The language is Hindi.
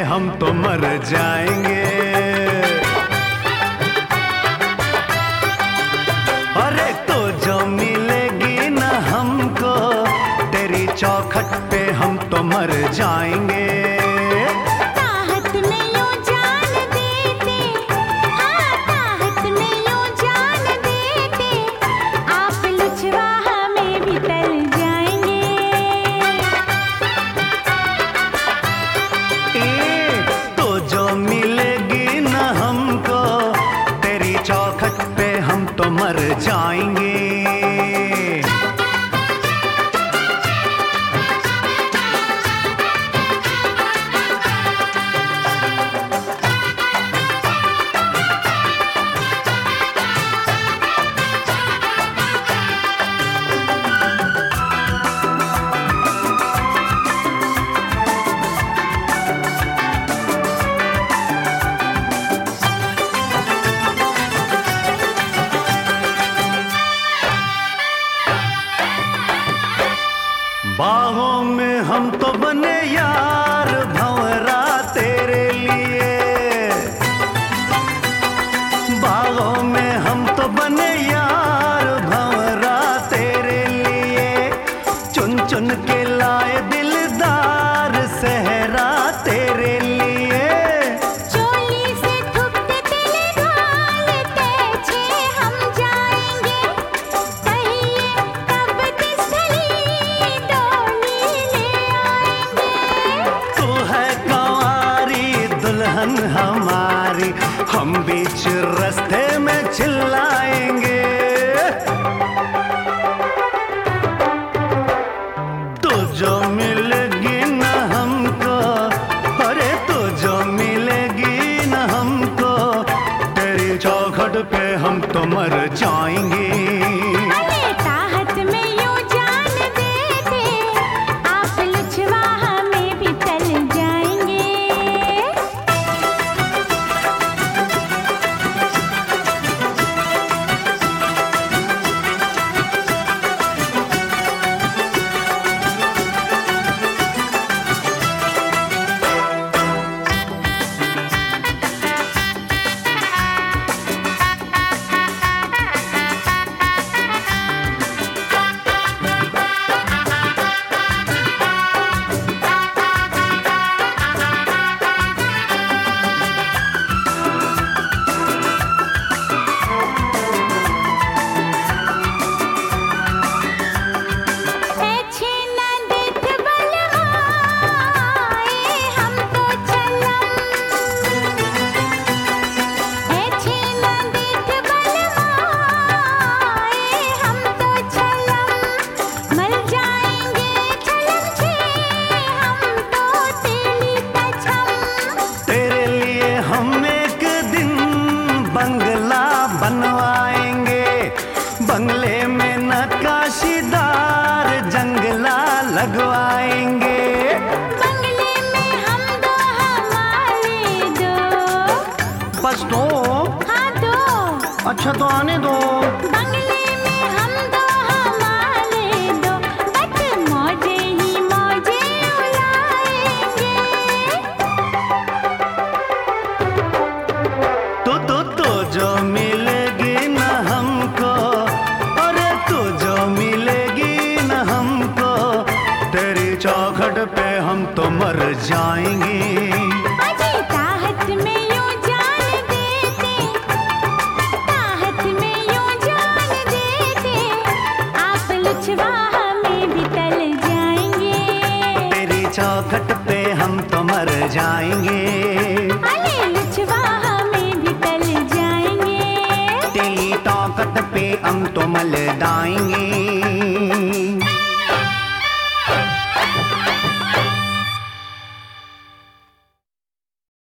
हम तो मर जाएंगे। अरे तो जो मिलेगी ना हमको तेरी चौखट पे हम तो मर जाएंगे। मर जाएंगे। बाहों में हम तो बने यार भंवरा तेरे लिए, बाहों में हम तो बने यार भंवरा तेरे लिए, चुन चुन के लाए दिलदार सहरा तेरे लिए। चोली से थुपते तेरे घालते छे हम जाएंगे, कहिए कब किसली दुल्हन हमारी हम बीच रास्ते में चिल्लाएंगे। तू जो मिलेगी ना हमको, अरे तू जो मिलेगी ना हमको तेरी चौखट पे हम तो मर जाएंगे। बंगला बनवाएंगे, बंगले में नक्काशीदार जंगला लगवाएंगे। बंगले में हम दो हमारे दो। बस दो? हाँ दो। अच्छा तो आने दो। बंगले में हम दो हमारे दो, बस मौजे ही मौजे उड़ाएंगे। तो जो मिलेगी ना हमको, अरे तू जो मिलेगी ना हमको तेरी चौखट पे हम तो मर जाएंगे। अजी ताहत में यूं जान देते, ताहत में यूं जान देते, आप लुचवा हमें भी तल जाएंगे। तेरी चौखट पे हम तो मर जाएंगे। अरे लुचवा हमें भी तल जाएंगे। तेरी चौखट पे हम तो मल दाएंगे।